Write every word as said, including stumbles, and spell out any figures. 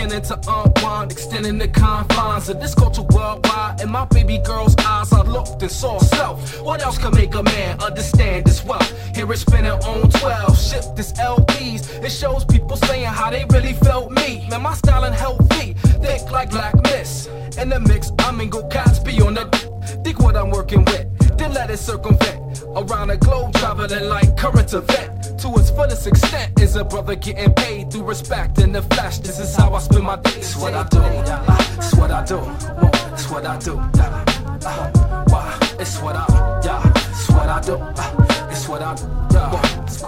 beginning to unwind, extending the confines of this culture worldwide. In my baby girl's eyes, I looked and saw self. What else can make a man understand this wealth? Here it's spinning on twelve, shipped as L Ps. It shows people saying how they really felt me. Man, my style and healthy, thick like Black Miss. In the mix, I mingle cats, be on the dig what I'm working with, then let it circumvent. Around the globe, traveling like current event. To its fullest extent is a brother getting paid through respect in the flesh. This is how I spend my days. It's what I do, uh, it's what I do, uh, it's what I do. Uh, uh, why? It's what I, yeah, it's what I do, uh, it's what I do. Yeah.